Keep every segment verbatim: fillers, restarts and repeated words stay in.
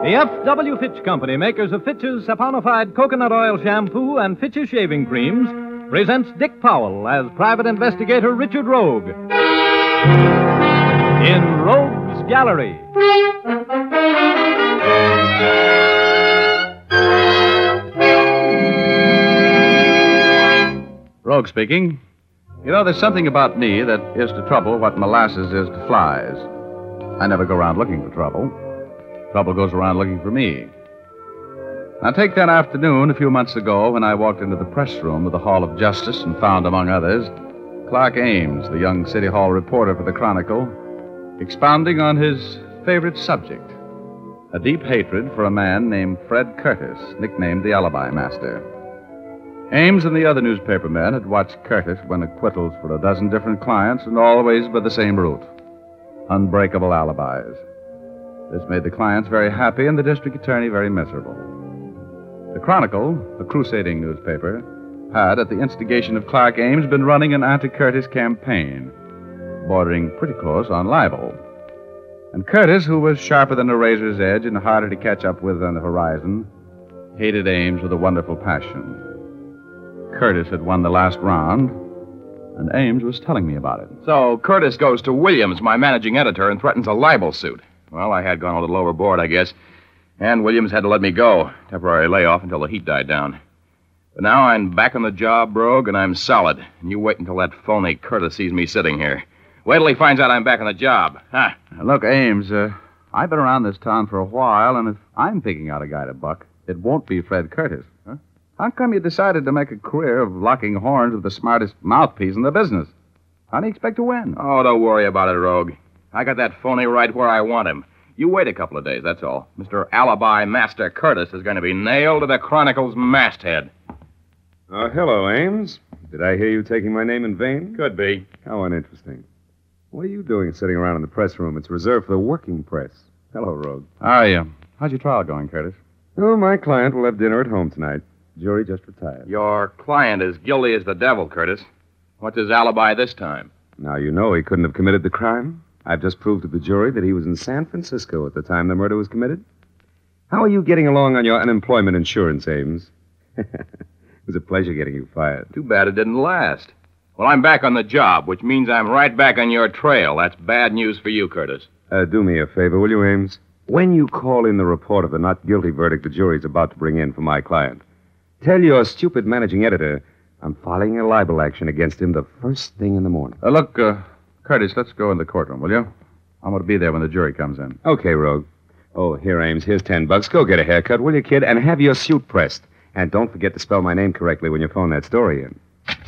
The F W. Fitch Company, makers of Fitch's saponified coconut oil shampoo and Fitch's shaving creams, presents Dick Powell as private investigator Richard Rogue in Rogue's Gallery. Rogue speaking. You know, there's something about me that is to trouble what molasses is to flies. I never go around looking for trouble. Trouble goes around looking for me. Now, take that afternoon a few months ago when I walked into the press room of the Hall of Justice and found, among others, Clark Ames, the young City Hall reporter for the Chronicle, expounding on his favorite subject, a deep hatred for a man named Fred Curtis, nicknamed the Alibi Master. Ames and the other newspaper men had watched Curtis win acquittals for a dozen different clients, and always by the same route: unbreakable alibis. This made the clients very happy and the district attorney very miserable. The Chronicle, a crusading newspaper, had, at the instigation of Clark Ames, been running an anti-Curtis campaign, bordering pretty close on libel. And Curtis, who was sharper than a razor's edge and harder to catch up with on the horizon, hated Ames with a wonderful passion. Curtis had won the last round, and Ames was telling me about it. So Curtis goes to Williams, my managing editor, and threatens a libel suit. Well, I had gone a little overboard, I guess. And Williams had to let me go. Temporary layoff until the heat died down. But now I'm back on the job, Rogue, and I'm solid. And you wait until that phony Curtis sees me sitting here. Wait till he finds out I'm back on the job. Huh? Look, Ames, uh, I've been around this town for a while, and if I'm picking out a guy to buck, it won't be Fred Curtis. Huh? How come you decided to make a career of locking horns with the smartest mouthpiece in the business? How do you expect to win? Oh, don't worry about it, Rogue. I got that phony right where I want him. You wait a couple of days, that's all. Mister Alibi Master Curtis is going to be nailed to the Chronicle's masthead. Uh, hello, Ames. Did I hear you taking my name in vain? Could be. How uninteresting. What are you doing sitting around in the press room? It's reserved for the working press. Hello, Rogue. How are you? How's your trial going, Curtis? Oh, my client will have dinner at home tonight. Jury just retired. Your client is guilty as the devil, Curtis. What's his alibi this time? Now you know he couldn't have committed the crime. I've just proved to the jury that he was in San Francisco at the time the murder was committed. How are you getting along on your unemployment insurance, Ames? It was a pleasure getting you fired. Too bad it didn't last. Well, I'm back on the job, which means I'm right back on your trail. That's bad news for you, Curtis. Uh, do me a favor, will you, Ames? When you call in the report of the not guilty verdict the jury's about to bring in for my client, tell your stupid managing editor I'm filing a libel action against him the first thing in the morning. Uh, look, uh, Curtis, let's go in the courtroom, will you? I'm going to be there when the jury comes in. Okay, Rogue. Oh, here, Ames. Here's ten bucks. Go get a haircut, will you, kid? And have your suit pressed. And don't forget to spell my name correctly when you phone that story in.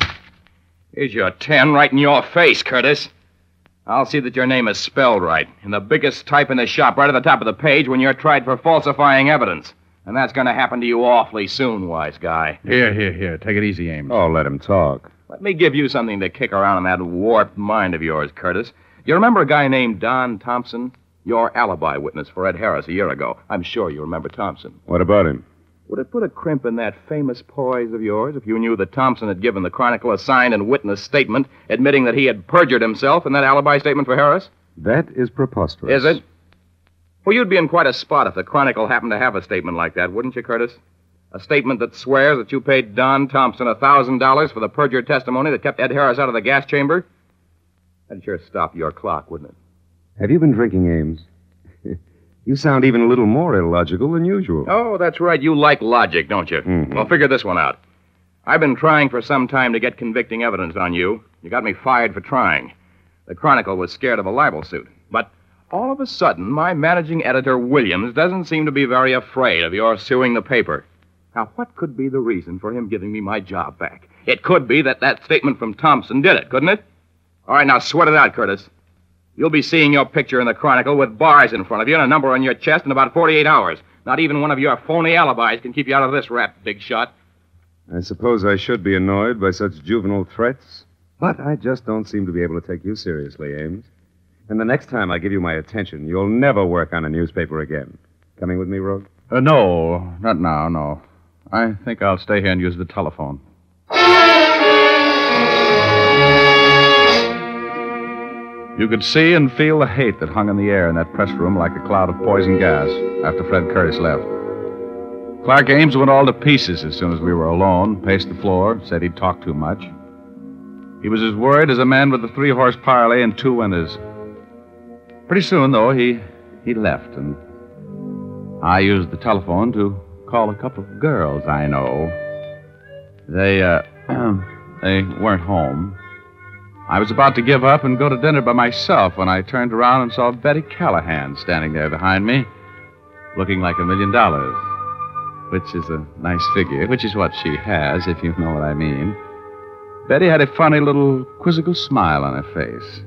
Here's your ten right in your face, Curtis. I'll see that your name is spelled right. In the biggest type in the shop, right at the top of the page, when you're tried for falsifying evidence. And that's going to happen to you awfully soon, wise guy. Here, here, here. Take it easy, Ames. Oh, let him talk. Let me give you something to kick around in that warped mind of yours, Curtis. You remember a guy named Don Thompson? Your alibi witness for Ed Harris a year ago. I'm sure you remember Thompson. What about him? Would it put a crimp in that famous poise of yours if you knew that Thompson had given the Chronicle a signed and witnessed statement admitting that he had perjured himself in that alibi statement for Harris? That is preposterous. Is it? Well, you'd be in quite a spot if the Chronicle happened to have a statement like that, wouldn't you, Curtis? A statement that swears that you paid Don Thompson a thousand dollars for the perjured testimony that kept Ed Harris out of the gas chamber? That'd sure stop your clock, wouldn't it? Have you been drinking, Ames? You sound even a little more illogical than usual. Oh, that's right. You like logic, don't you? Mm-hmm. Well, figure this one out. I've been trying for some time to get convicting evidence on you. You got me fired for trying. The Chronicle was scared of a libel suit. But all of a sudden, my managing editor, Williams, doesn't seem to be very afraid of your suing the paper. Now, what could be the reason for him giving me my job back? It could be that that statement from Thompson did it, couldn't it? All right, now sweat it out, Curtis. You'll be seeing your picture in the Chronicle with bars in front of you and a number on your chest in about forty-eight hours. Not even one of your phony alibis can keep you out of this rap, big shot. I suppose I should be annoyed by such juvenile threats, but I just don't seem to be able to take you seriously, Ames. And the next time I give you my attention, you'll never work on a newspaper again. Coming with me, Rogue? Uh, no, not now, no. I think I'll stay here and use the telephone. You could see and feel the hate that hung in the air in that press room like a cloud of poison gas after Fred Curtis left. Clark Ames went all to pieces as soon as we were alone, paced the floor, said he'd talked too much. He was as worried as a man with a three-horse parlay and two winners. Pretty soon, though, he, he left, and I used the telephone to call a couple of girls I know. They, uh, they weren't home. I was about to give up and go to dinner by myself when I turned around and saw Betty Callahan standing there behind me, looking like a million dollars, which is a nice figure, which is what she has, if you know what I mean. Betty had a funny little quizzical smile on her face.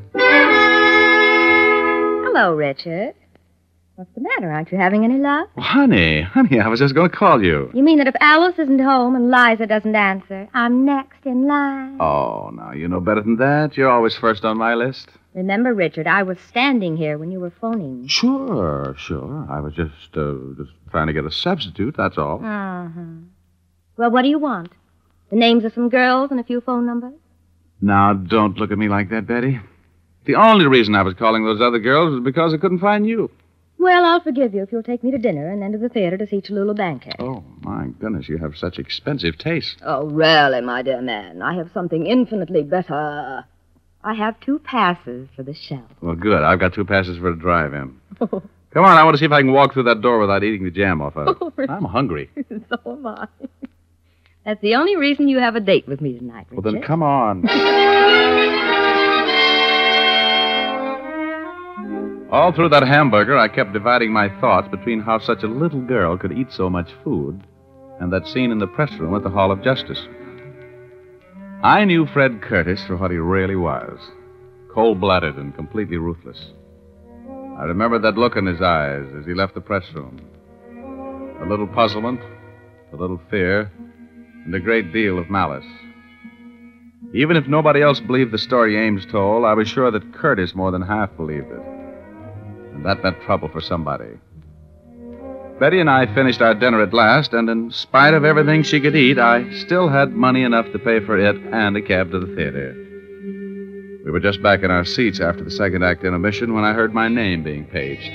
Hello, Richard. What's the matter? Aren't you having any luck? Well, honey, honey, I was just going to call you. You mean that if Alice isn't home and Liza doesn't answer, I'm next in line? Oh, now, you know better than that. You're always first on my list. Remember, Richard, I was standing here when you were phoning. Sure, sure. I was just, uh, just trying to get a substitute, that's all. Uh-huh. Well, what do you want? The names of some girls and a few phone numbers? Now, don't look at me like that, Betty. The only reason I was calling those other girls was because I couldn't find you. Well, I'll forgive you if you'll take me to dinner and then to the theater to see Cholula Bankhead. Oh, my goodness, you have such expensive taste. Oh, really, my dear man. I have something infinitely better. I have two passes for the show. Well, good. I've got two passes for the drive-in. Come on, I want to see if I can walk through that door without eating the jam off of it. Oh, really? I'm hungry. So am I. That's the only reason you have a date with me tonight, Richard. Well, then come on. All through that hamburger, I kept dividing my thoughts between how such a little girl could eat so much food and that scene in the press room at the Hall of Justice. I knew Fred Curtis for what he really was, cold-blooded and completely ruthless. I remembered that look in his eyes as he left the press room. A little puzzlement, a little fear, and a great deal of malice. Even if nobody else believed the story Ames told, I was sure that Curtis more than half believed it. And that meant trouble for somebody. Betty and I finished our dinner at last, and in spite of everything she could eat, I still had money enough to pay for it and a cab to the theater. We were just back in our seats after the second act intermission when I heard my name being paged.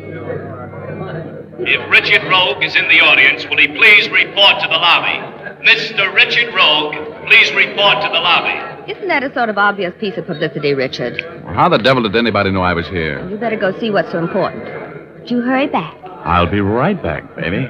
If Richard Rogue is in the audience, will he please report to the lobby? Mister Richard Rogue, please report to the lobby. Isn't that a sort of obvious piece of publicity, Richard? Well, how the devil did anybody know I was here? You better go see what's so important. But you hurry back. I'll be right back, baby.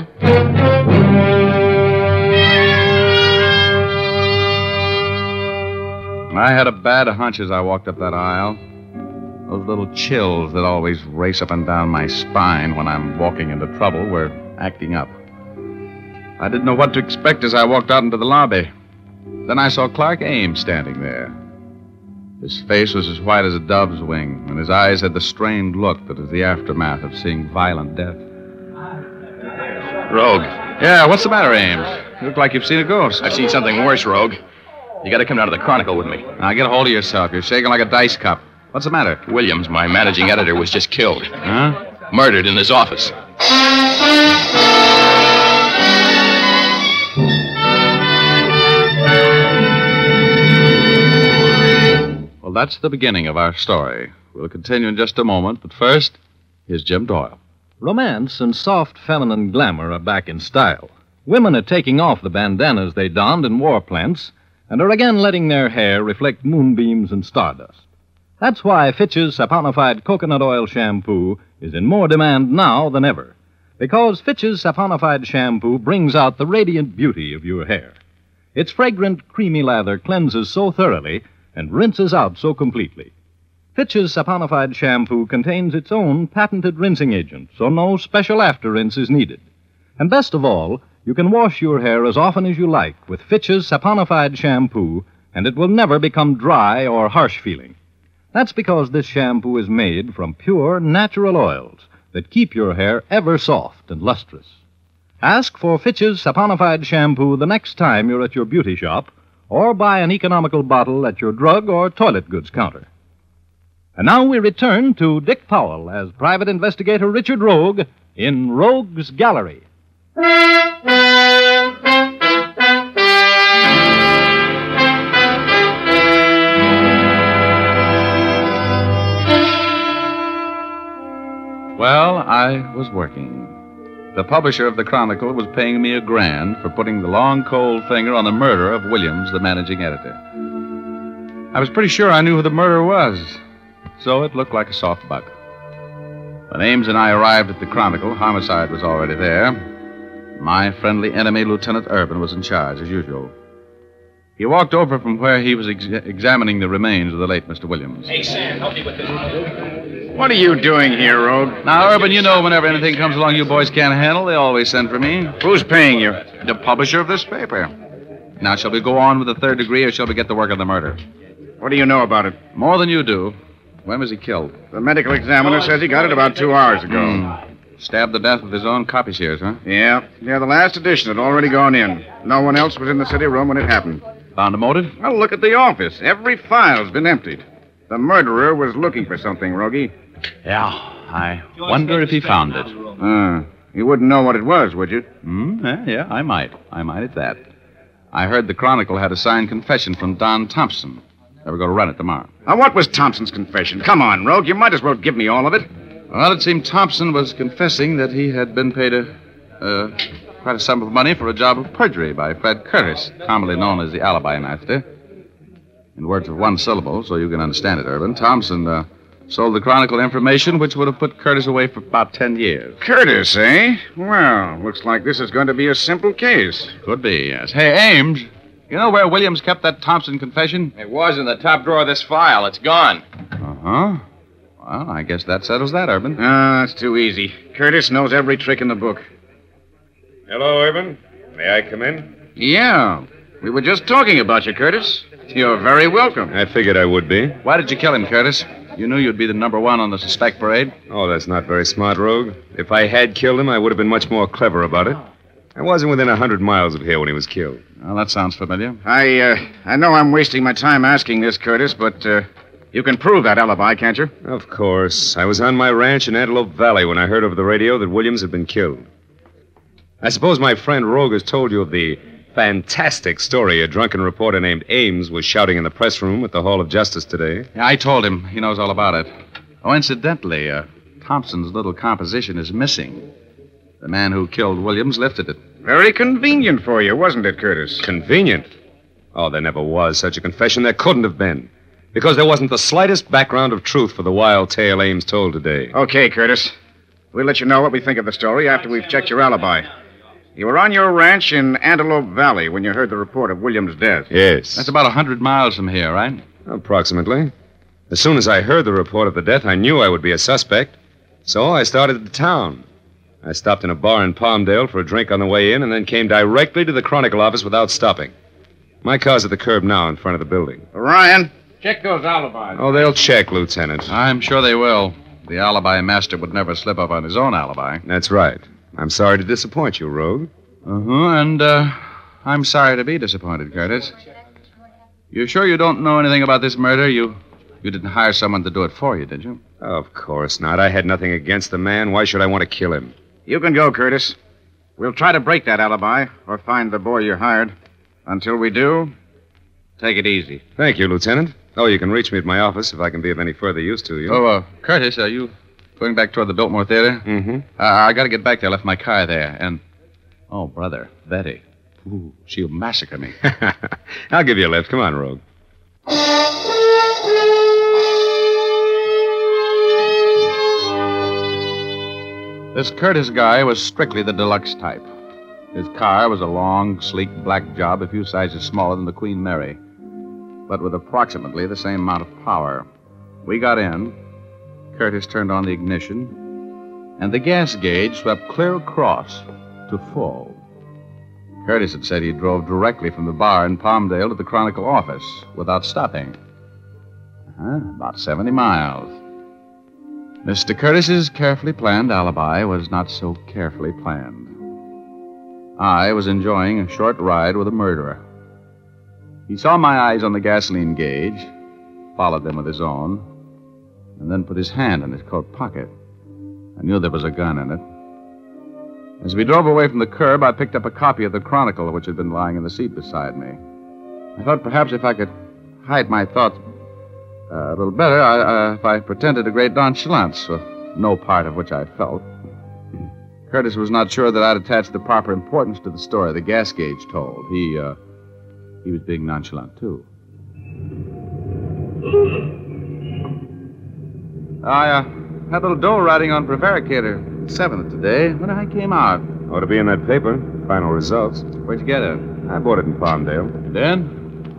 I had a bad hunch as I walked up that aisle. Those little chills that always race up and down my spine when I'm walking into trouble were acting up. I didn't know what to expect as I walked out into the lobby. Then I saw Clark Ames standing there. His face was as white as a dove's wing, and his eyes had the strained look that is the aftermath of seeing violent death. Rogue, Yeah, what's the matter, Ames? You look like you've seen a ghost. I've seen something worse, Rogue. You got to come down to the Chronicle with me. Now, get a hold of yourself. You're shaking like a dice cup. What's the matter? Williams, my managing editor, was just killed. Huh? Murdered in his office. Well, that's the beginning of our story. We'll continue in just a moment, but first, here's Jim Doyle. Romance and soft feminine glamour are back in style. Women are taking off the bandanas they donned in war plants and are again letting their hair reflect moonbeams and stardust. That's why Fitch's saponified coconut oil shampoo is in more demand now than ever. Because Fitch's saponified shampoo brings out the radiant beauty of your hair. Its fragrant, creamy lather cleanses so thoroughly and rinses out so completely. Fitch's saponified shampoo contains its own patented rinsing agent, so no special after rinse is needed. And best of all, you can wash your hair as often as you like with Fitch's saponified shampoo, and it will never become dry or harsh feeling. That's because this shampoo is made from pure, natural oils that keep your hair ever soft and lustrous. Ask for Fitch's saponified shampoo the next time you're at your beauty shop, or buy an economical bottle at your drug or toilet goods counter. And now we return to Dick Powell as Private Investigator Richard Rogue in Rogue's Gallery. Well, I was working. The publisher of the Chronicle was paying me a grand for putting the long, cold finger on the murder of Williams, the managing editor. I was pretty sure I knew who the murderer was, so it looked like a soft buck. When Ames and I arrived at the Chronicle, homicide was already there. My friendly enemy, Lieutenant Urban, was in charge, as usual. He walked over from where he was ex- examining the remains of the late Mister Williams. Hey, Sam, help me with this. What are you doing here, Rogue? Now, Urban, you know whenever anything comes along you boys can't handle, they always send for me. Who's paying you? The publisher of this paper. Now, shall we go on with the third degree, or shall we get to work on the murder? What do you know about it? More than you do. When was he killed? The medical examiner says he got it about two hours ago. Mm. Stabbed to death with his own copy shears, huh? Yeah. Yeah, the last edition had already gone in. No one else was in the city room when it happened. Found a motive? Well, look at the office. Every file's been emptied. The murderer was looking for something, Rogie. Yeah. I wonder if he found it. Uh, you wouldn't know what it was, would you? Hmm? Yeah, yeah, I might. I might at that. I heard the Chronicle had a signed confession from Don Thompson. They were going to run it tomorrow. Now, what was Thompson's confession? Come on, Rogue. You might as well give me all of it. Well, it seemed Thompson was confessing that he had been paid a, uh, quite a sum of money for a job of perjury by Fred Curtis, commonly known as the alibi master. In words of one syllable, so you can understand it, Urban, Thompson uh, sold the Chronicle information which would have put Curtis away for about ten years. Curtis, eh? Well, looks like this is going to be a simple case. Could be, yes. Hey, Ames, you know where Williams kept that Thompson confession? It was in the top drawer of this file. It's gone. Uh-huh. Well, I guess that settles that, Urban. Ah, that's too easy. Curtis knows every trick in the book. Hello, Urban. May I come in? Yeah. We were just talking about you, Curtis. You're very welcome. I figured I would be. Why did you kill him, Curtis? You knew you'd be the number one on the suspect parade. Oh, that's not very smart, Rogue. If I had killed him, I would have been much more clever about it. I wasn't within a hundred miles of here when he was killed. Well, that sounds familiar. I, uh, I know I'm wasting my time asking this, Curtis, but, uh, you can prove that alibi, can't you? Of course. I was on my ranch in Antelope Valley when I heard over the radio that Williams had been killed. I suppose my friend Rogue has told you of the fantastic story a drunken reporter named Ames was shouting in the press room at the Hall of Justice today. Yeah, I told him. He knows all about it. Oh, incidentally, uh, Thompson's little composition is missing. The man who killed Williams lifted it. Very convenient for you, wasn't it, Curtis? Convenient? Oh, there never was such a confession. There couldn't have been. Because there wasn't the slightest background of truth for the wild tale Ames told today. Okay, Curtis. We'll let you know what we think of the story after we've checked your alibi. You were on your ranch in Antelope Valley when you heard the report of Williams' death. Yes. That's about a hundred miles from here, right? Approximately. As soon as I heard the report of the death, I knew I would be a suspect. So I started to town. I stopped in a bar in Palmdale for a drink on the way in and then came directly to the Chronicle office without stopping. My car's at the curb now in front of the building. Ryan, check those alibis. Oh, they'll check, Lieutenant. I'm sure they will. The alibi master would never slip up on his own alibi. That's right. I'm sorry to disappoint you, Rogue. Uh-huh, and, uh, I'm sorry to be disappointed, Curtis. You sure you don't know anything about this murder? You you didn't hire someone to do it for you, did you? Of course not. I had nothing against the man. Why should I want to kill him? You can go, Curtis. We'll try to break that alibi or find the boy you hired. Until we do, take it easy. Thank you, Lieutenant. Oh, you can reach me at my office if I can be of any further use to you. Oh, uh, Curtis, are you going back toward the Biltmore Theater? Mm-hmm. Uh, I got to get back there. I left my car there. And, oh, brother, Betty. Ooh, she'll massacre me. I'll give you a lift. Come on, Rogue. This Curtis guy was strictly the deluxe type. His car was a long, sleek black job a few sizes smaller than the Queen Mary, but with approximately the same amount of power. We got in. Curtis turned on the ignition, and the gas gauge swept clear across to full. Curtis had said he drove directly from the bar in Palmdale to the Chronicle office without stopping. Uh-huh, about seventy miles. Mister Curtis's carefully planned alibi was not so carefully planned. I was enjoying a short ride with a murderer. He saw my eyes on the gasoline gauge, followed them with his own, and then put his hand in his coat pocket. I knew there was a gun in it. As we drove away from the curb, I picked up a copy of the Chronicle, which had been lying in the seat beside me. I thought perhaps if I could hide my thoughts uh, a little better, I, uh, if I pretended a great nonchalance, uh, no part of which I felt. Curtis was not sure that I'd attached the proper importance to the story the gas gauge told. He, uh, he was being nonchalant, too. I, uh, had a little dough riding on Prevaricator. Seventh today. When I came out. Ought to be in that paper. Final results. Where'd you get it? I bought it in Palmdale. Then?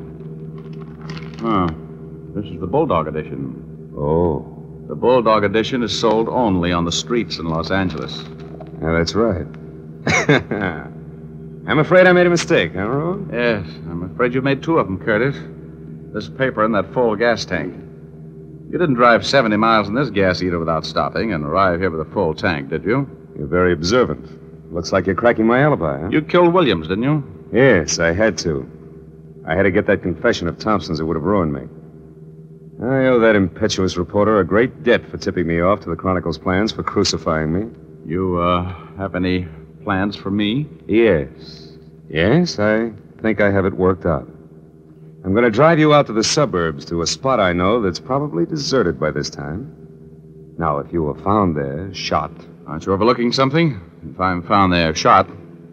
Huh. This is the Bulldog edition. Oh. The Bulldog edition is sold only on the streets in Los Angeles. Yeah, that's right. I'm afraid I made a mistake, huh, Rogue? Yes, I'm afraid you made two of them, Curtis. This paper and that full gas tank. You didn't drive seventy miles in this gas eater without stopping and arrive here with a full tank, did you? You're very observant. Looks like you're cracking my alibi, huh? You killed Williams, didn't you? Yes, I had to. I had to get that confession of Thompson's. It would have ruined me. I owe that impetuous reporter a great debt for tipping me off to the Chronicle's plans for crucifying me. You, uh, have any plans for me? Yes. Yes, I think I have it worked out. I'm going to drive you out to the suburbs to a spot I know that's probably deserted by this time. Now, if you were found there, shot... Aren't you overlooking something? If I'm found there shot,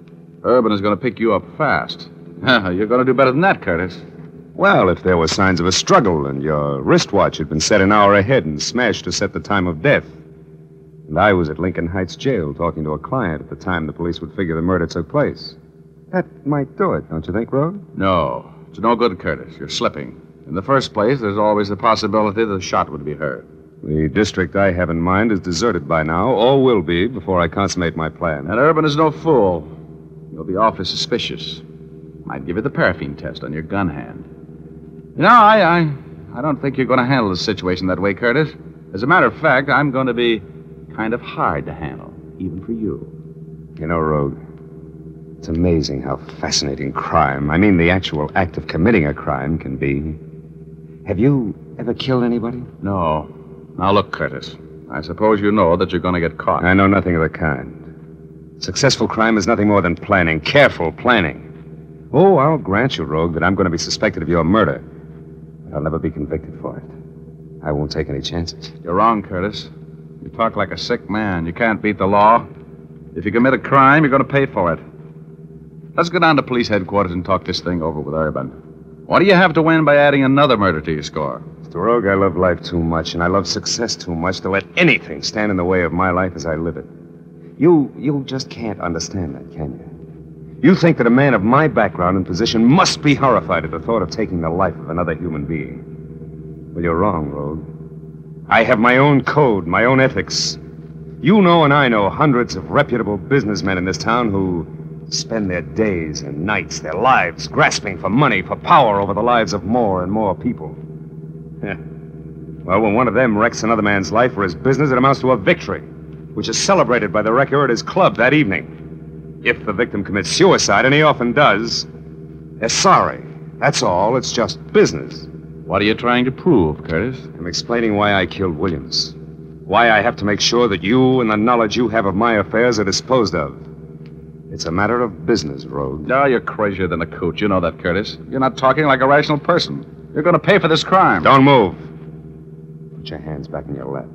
Urban is going to pick you up fast. You're going to do better than that, Curtis. Well, if there were signs of a struggle and your wristwatch had been set an hour ahead and smashed to set the time of death, and I was at Lincoln Heights Jail talking to a client at the time the police would figure the murder took place, that might do it, don't you think, Rogue? No. It's no good, Curtis. You're slipping. In the first place, there's always the possibility that a shot would be heard. The district I have in mind is deserted by now, or will be before I consummate my plan. And Urban is no fool. You'll be awfully suspicious. Might give you the paraffin test on your gun hand. You know, I, I, I don't think you're going to handle the situation that way, Curtis. As a matter of fact, I'm going to be kind of hard to handle, even for you. You know, Rogue, it's amazing how fascinating crime, I mean the actual act of committing a crime, can be. Have you ever killed anybody? No. Now, look, Curtis. I suppose you know that you're going to get caught. I know nothing of the kind. Successful crime is nothing more than planning, careful planning. Oh, I'll grant you, Rogue, that I'm going to be suspected of your murder. But I'll never be convicted for it. I won't take any chances. You're wrong, Curtis. You talk like a sick man. You can't beat the law. If you commit a crime, you're going to pay for it. Let's go down to police headquarters and talk this thing over with Urban. What do you have to win by adding another murder to your score? Mister Rogue, I love life too much, and I love success too much to let anything stand in the way of my life as I live it. You, you just can't understand that, can you? You think that a man of my background and position must be horrified at the thought of taking the life of another human being. Well, you're wrong, Rogue. I have my own code, my own ethics. You know and I know hundreds of reputable businessmen in this town who spend their days and nights, their lives, grasping for money, for power over the lives of more and more people. Well, when one of them wrecks another man's life or his business, it amounts to a victory, which is celebrated by the wrecker at his club that evening. If the victim commits suicide, and he often does, they're sorry. That's all. It's just business. What are you trying to prove, Curtis? I'm explaining why I killed Williams. Why I have to make sure that you and the knowledge you have of my affairs are disposed of. It's a matter of business, Rogue. No, you're crazier than a coot. You know that, Curtis. You're not talking like a rational person. You're going to pay for this crime. Don't move. Put your hands back in your lap.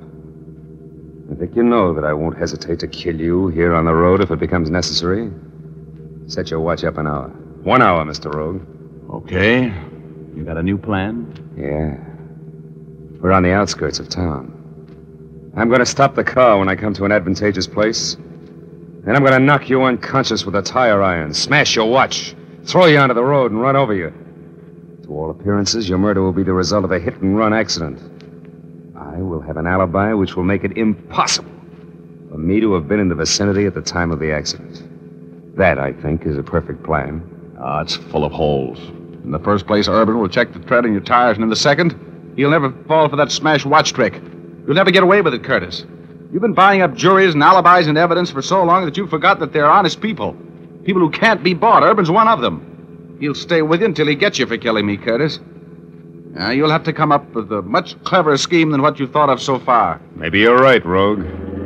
I think you know that I won't hesitate to kill you here on the road if it becomes necessary. Set your watch up an hour. One hour, Mister Rogue. Okay. You got a new plan? Yeah. We're on the outskirts of town. I'm going to stop the car when I come to an advantageous place. Then I'm going to knock you unconscious with a tire iron, smash your watch, throw you onto the road, and run over you. To all appearances, your murder will be the result of a hit-and-run accident. I will have an alibi which will make it impossible for me to have been in the vicinity at the time of the accident. That, I think, is a perfect plan. Ah, it's full of holes. In the first place, Urban will check the tread in your tires, and in the second, he'll never fall for that smash watch trick. You'll never get away with it, Curtis. You've been buying up juries and alibis and evidence for so long that you forgot that they're honest people. People who can't be bought. Urban's one of them. He'll stay with you until he gets you for killing me, Curtis. Now, you'll have to come up with a much cleverer scheme than what you've thought of so far. Maybe you're right, Rogue.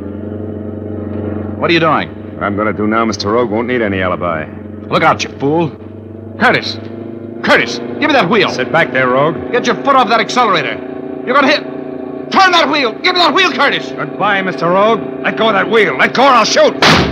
What are you doing? What I'm going to do now, Mister Rogue, won't need any alibi. Look out, you fool. Curtis! Curtis! Give me that wheel! Sit back there, Rogue. Get your foot off that accelerator. You're going to hit... Turn that wheel! Give me that wheel, Curtis! Goodbye, Mister Rogue. Let go of that wheel. Let go or I'll shoot.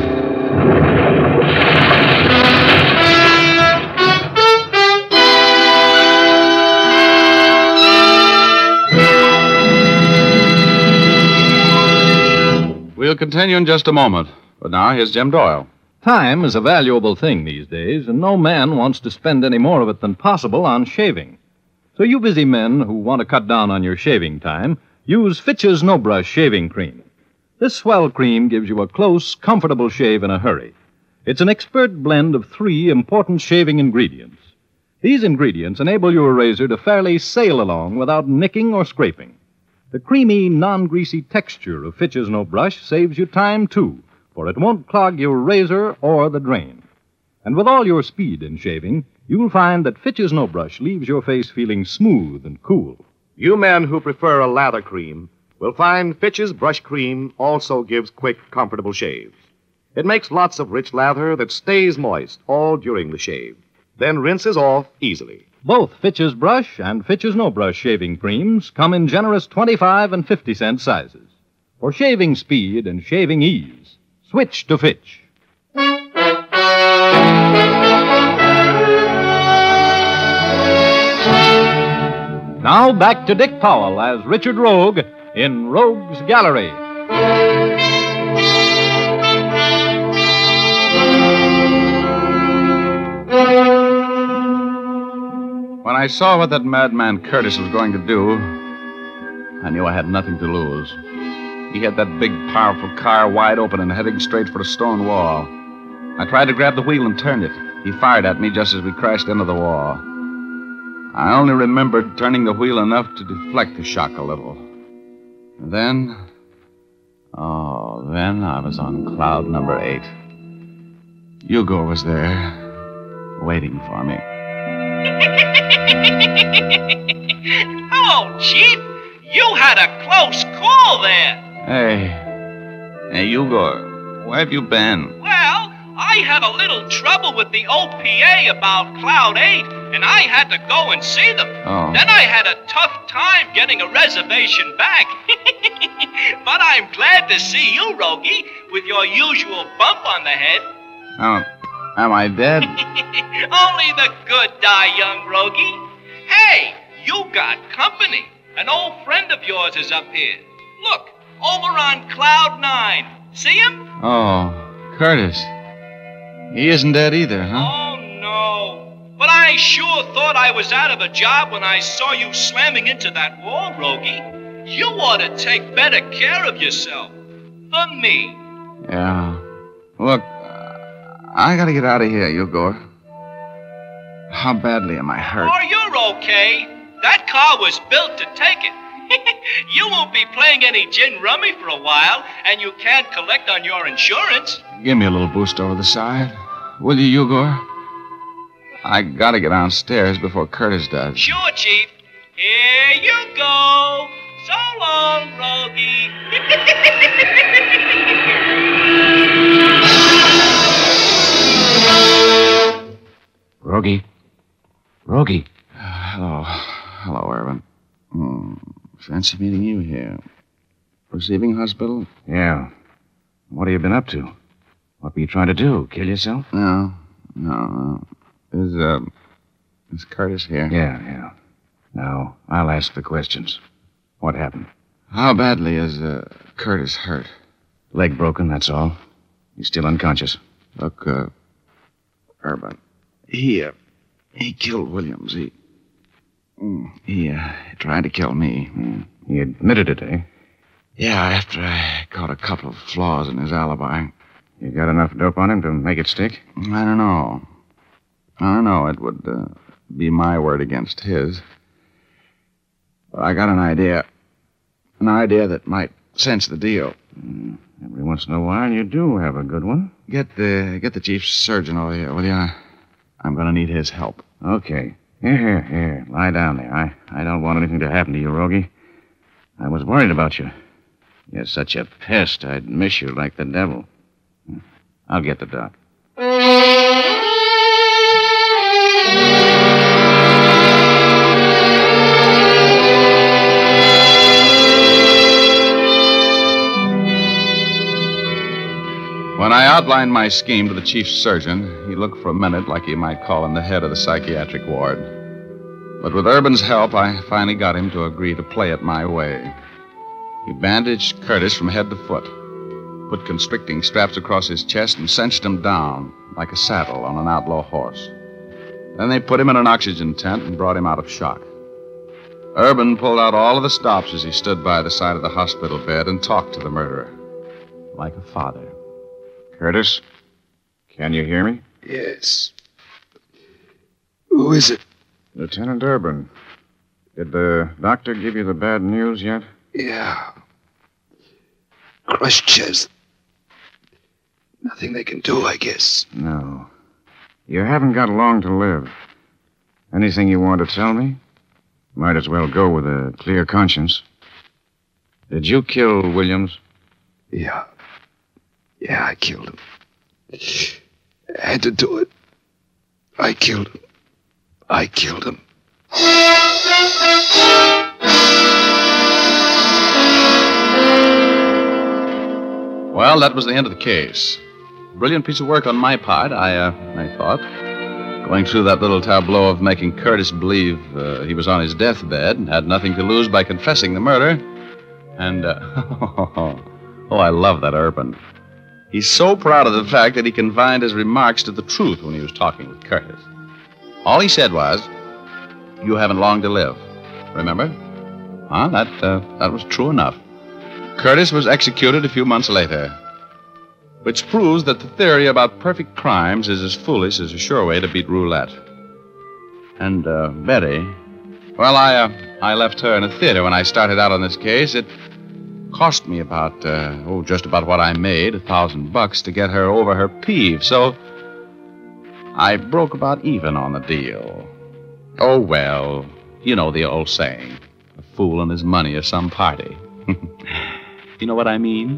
We'll continue in just a moment. But now, here's Jim Doyle. Time is a valuable thing these days, and no man wants to spend any more of it than possible on shaving. So you busy men who want to cut down on your shaving time, use Fitch's No Brush Shaving Cream. This swell cream gives you a close, comfortable shave in a hurry. It's an expert blend of three important shaving ingredients. These ingredients enable your razor to fairly sail along without nicking or scraping. The creamy, non-greasy texture of Fitch's No Brush saves you time, too, for it won't clog your razor or the drain. And with all your speed in shaving, you'll find that Fitch's No Brush leaves your face feeling smooth and cool. You men who prefer a lather cream will find Fitch's Brush Cream also gives quick, comfortable shaves. It makes lots of rich lather that stays moist all during the shave, then rinses off easily. Both Fitch's Brush and Fitch's No Brush shaving creams come in generous twenty-five and fifty cent sizes. For shaving speed and shaving ease, switch to Fitch. Now back to Dick Powell as Richard Rogue in Rogue's Gallery. When I saw what that madman Curtis was going to do, I knew I had nothing to lose. He had that big, powerful car wide open and heading straight for a stone wall. I tried to grab the wheel and turn it. He fired at me just as we crashed into the wall. I only remembered turning the wheel enough to deflect the shock a little. And then... Oh, then I was on cloud number eight. Hugo was there, waiting for me. Hello, Chief. You had a close call there. Hey. Hey, Hugo, where have you been? Well, I had a little trouble with the O P A about Cloud eight, and I had to go and see them. Oh. Then I had a tough time getting a reservation back. But I'm glad to see you, Rogie, with your usual bump on the head. Oh, am I dead? Only the good die young, Rogie. Hey, you got company. An old friend of yours is up here. Look, over on Cloud nine. See him? Oh, Curtis. He isn't dead either, huh? Oh, no. But I sure thought I was out of a job when I saw you slamming into that wall, Rogie. You ought to take better care of yourself. For me. Yeah. Look, I gotta get out of here, Hugo. How badly am I hurt? Oh, you're okay. That car was built to take it. You won't be playing any gin rummy for a while, and you can't collect on your insurance. Give me a little boost over the side. Will you, Hugo? I gotta get downstairs before Curtis does. Sure, Chief. Here you go. So long, Rogie. Rogie. Rogie. Uh, hello. Hello, Irvin. Hmm. Fancy meeting you here. Receiving hospital? Yeah. What have you been up to? What were you trying to do? Kill yourself? No. No, no. Is, uh... Is Curtis here? Yeah, yeah. Now, I'll ask the questions. What happened? How badly is, uh, Curtis hurt? Leg broken, that's all. He's still unconscious. Look, uh... Urban. He, uh... He killed Williams. He... He, uh, tried to kill me. Mm. He admitted it, eh? Yeah, after I caught a couple of flaws in his alibi. You got enough dope on him to make it stick? I don't know. I don't know. It would uh, be my word against his. But I got an idea. An idea that might cinch the deal. Mm. Every once in a while, you do have a good one. Get the get the chief surgeon over here, will you? I'm going to need his help. Okay. Here, here, here. Lie down there. I, I don't want anything to happen to you, Rogie. I was worried about you. You're such a pest, I'd miss you like the devil. I'll get the doc. When I outlined my scheme to the chief surgeon, he looked for a minute like you might call him the head of the psychiatric ward. But with Urban's help, I finally got him to agree to play it my way. He bandaged Curtis from head to foot, put constricting straps across his chest, and cinched him down like a saddle on an outlaw horse. Then they put him in an oxygen tent and brought him out of shock. Urban pulled out all of the stops as he stood by the side of the hospital bed and talked to the murderer, like a father. Curtis, can you hear me? Yes. Who is it? Lieutenant Urban. Did the doctor give you the bad news yet? Yeah. Crushed chest. Nothing they can do, I guess. No. You haven't got long to live. Anything you want to tell me? Might as well go with a clear conscience. Did you kill Williams? Yeah. Yeah, I killed him. I had to do it. I killed him. I killed him. Well, that was the end of the case. Brilliant piece of work on my part, I, uh, I thought. Going through that little tableau of making Curtis believe uh, he was on his deathbed and had nothing to lose by confessing the murder. And, uh, oh, I love that Urban. He's so proud of the fact that he confined his remarks to the truth when he was talking with Curtis. All he said was, "You haven't long to live." Remember? Huh? That, uh, that was true enough. Curtis was executed a few months later, which proves that the theory about perfect crimes is as foolish as a sure way to beat roulette. And, uh, Betty, well, I, uh, I left her in a theater when I started out on this case. It cost me about, uh, oh, just about what I made, a thousand bucks, to get her over her peeve, so I broke about even on the deal. Oh, well, you know the old saying, a fool and his money are some party. You know what I mean?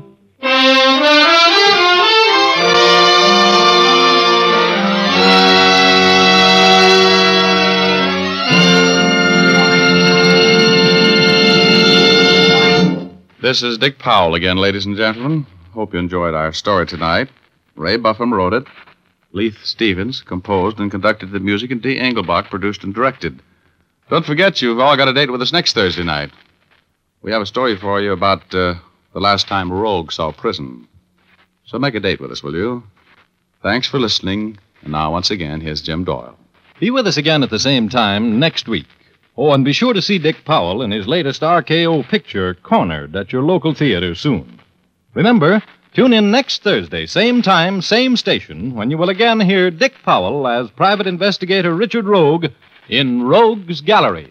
This is Dick Powell again, ladies and gentlemen. Hope you enjoyed our story tonight. Ray Buffum wrote it. Leith Stevens composed and conducted the music, and Dee Engelbach produced and directed. Don't forget, you've all got a date with us next Thursday night. We have a story for you about uh, the last time Rogue saw prison. So make a date with us, will you? Thanks for listening. And now, once again, here's Jim Doyle. Be with us again at the same time next week. Oh, and be sure to see Dick Powell in his latest R K O picture, Cornered, at your local theater soon. Remember, tune in next Thursday, same time, same station, when you will again hear Dick Powell as Private Investigator Richard Rogue in Rogue's Gallery.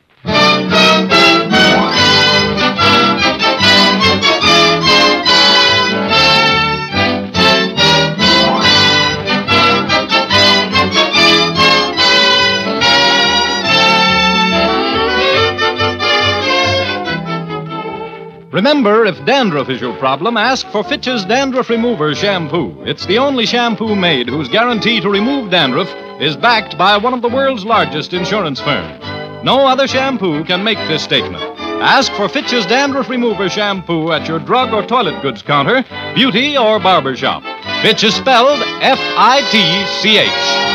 Remember, if dandruff is your problem, ask for Fitch's Dandruff Remover Shampoo. It's the only shampoo made whose guarantee to remove dandruff is backed by one of the world's largest insurance firms. No other shampoo can make this statement. Ask for Fitch's Dandruff Remover Shampoo at your drug or toilet goods counter, beauty or barber shop. Fitch is spelled F I T C H.